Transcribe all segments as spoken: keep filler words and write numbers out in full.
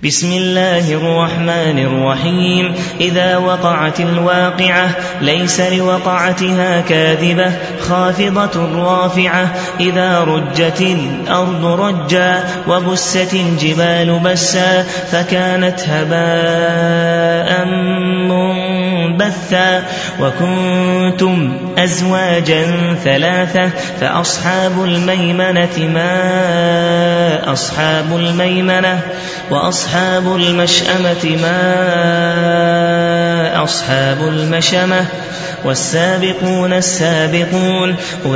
بسم الله الرحمن الرحيم إذا وقعت الواقعة ليس لوقعتها كاذبة خافضة رافعة إذا رجت الأرض رجا وبست الجبال بسا فكانت هباء منبثا وكنتم أزواجا ثلاثة فأصحاب الميمنة ما أصحاب الميمنة وأصحاب المشأمة ما أصحاب المشأمة والسابقون السابقون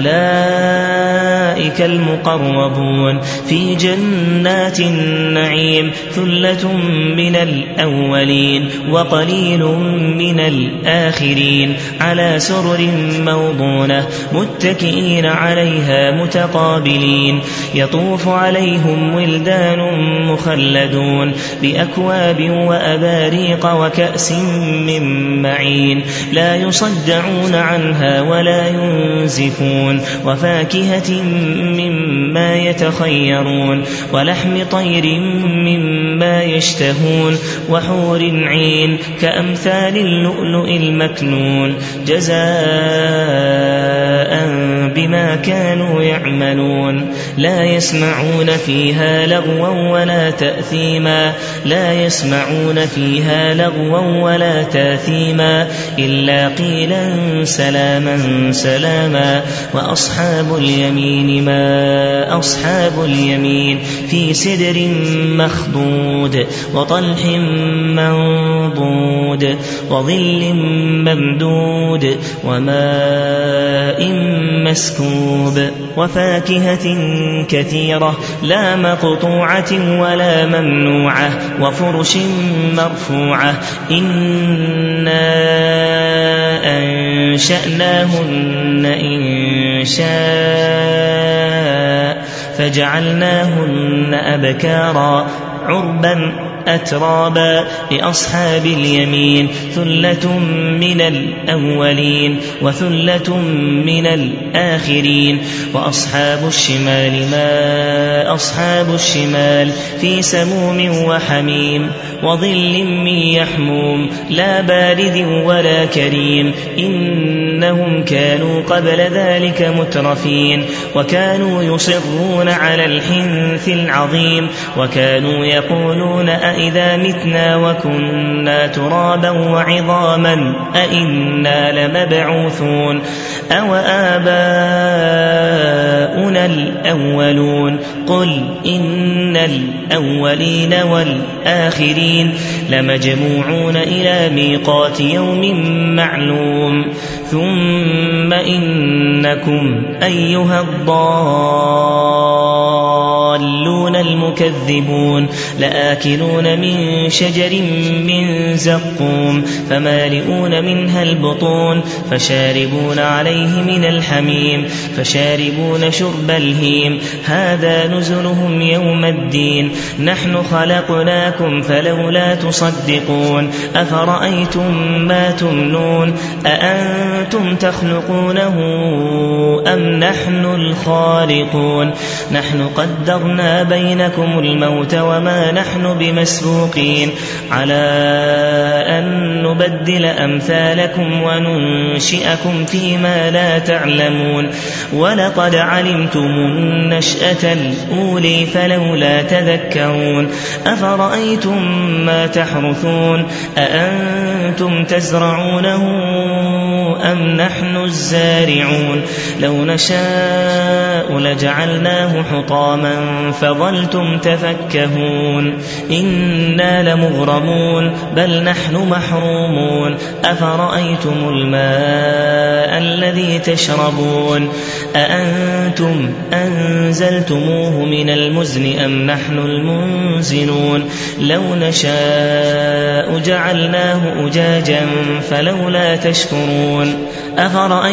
أولئك المقربون في جنات النعيم ثلة من الأولين وقليل من الآخرين على سرر موضونة متكئين عليها متقابلين يطوف عليهم ولدان مخلدون بأكواب وأباريق وكأس من معين لا يصدعون عنها ولا ينزفون وفاكهة مما يتخيرون ولحم طير مما يشتهون وحور عين كأمثال اللؤلؤ المكنون جزاء بما كانوا يعملون لا يسمعون فيها لغوا ولا تأثيما لا يسمعون فيها لغوا ولا تأثيما إلا قيلا سلاما سلاما وأصحاب اليمين ما أصحاب اليمين في سدر مخضود وطلح منضود وظل ممدود وماء مسكوب وفاكهة كثيرة لا مقطوعة ولا ممنوعة وفرش مرفوعة إنا أنشأناهن إن شاء فجعلناهن أبكارا عربا أترابا لأصحاب اليمين ثلة من الأولين وثلة من الآخرين وأصحاب الشمال ما أصحاب الشمال في سموم وحميم وظل من يحموم لا بارد ولا كريم إنهم كانوا قبل ذلك مترفين وكانوا يصرون على الحنث العظيم وكانوا يقولون أئذا متنا وكنا ترابا وعظاما أئنا لمبعوثون أو آباؤنا الأولون قل إن الأولين والآخرين لمجموعون إلى ميقات يوم معلوم ثم إنكم أيها الضالون المكذبون لآكلون من شجر من زقوم فمالئون منها البطون فشاربون عليه من الحميم فشاربون شرب الهيم هذا نزلهم يوم الدين نحن خلقناكم فلولا تصدقون أفرأيتم ما تمنون أأنتم تخلقونه أم نحن الخالقون نحن قدرنا بينكم الموت وما نحن بمسبوقين على أن نبدل أمثالكم وننشئكم فيما لا تعلمون ولقد علمتم النشأة الأولى فلولا تذكرون أفرأيتم ما تحرثون أأنتم تزرعونه أم نحن الزارعون لو نشاء لجعلناه حطاما فظلتم تفكهون إنا لمغرمون بل نحن محرومون أفرأيتم الماء الذي تشربون أأنتم أنزلتموه من المزن أم نحن المنزلون لو نشاء جعلناه أجاجا فلولا تشكرون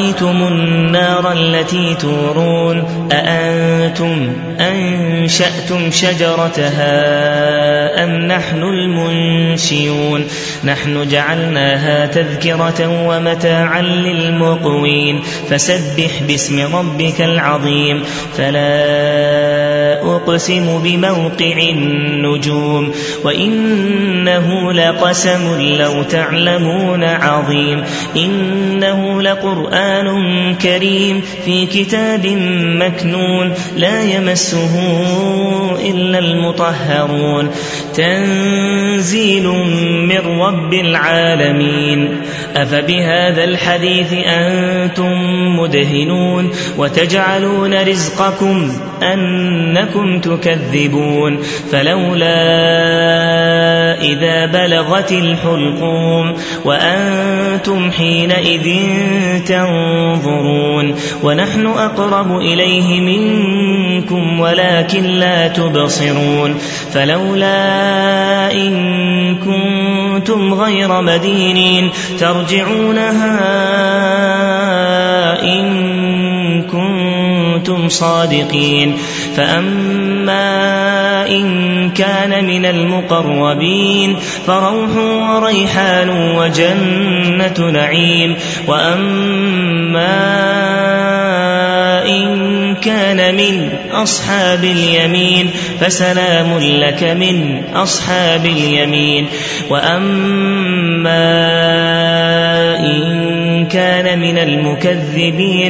أفرأيتم النار التي تورون أأنتم أنشأتم أنشأتم شجرتها أم نحن المنشئون نحن جعلناها تذكرة ومتاعا للمقوين فسبح باسم ربك العظيم فلا أقسم بموقع النجوم وإنه لقسم لو تعلمون عظيم إنه لقرآن كريم في كتاب مكنون لا يمسه إلا المطهرون تنزيل من رب العالمين أفبهذا الحديث أنتم مدهنون وتجعلون رزقكم أنكم تكذبون فلولا إذا بلغت الحلقوم وأنتم حينئذ تنظرون ونحن أقرب إليه منكم ولكن لا تبصرون فلولا إن كنتم غير مدينين ترجعونها إن كنتم صادقين فأما إن كان من المقربين فروح وريحان وجنة نعيم وأما إن كان من أصحاب اليمين فسلام لك من أصحاب اليمين وأما إن كان من المكذبين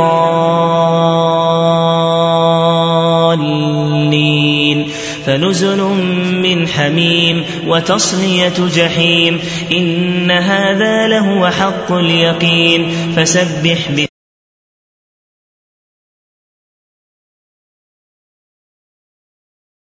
الضالين فنزل من حميم وتصلية جحيم إن هذا لهو حق اليقين فسبح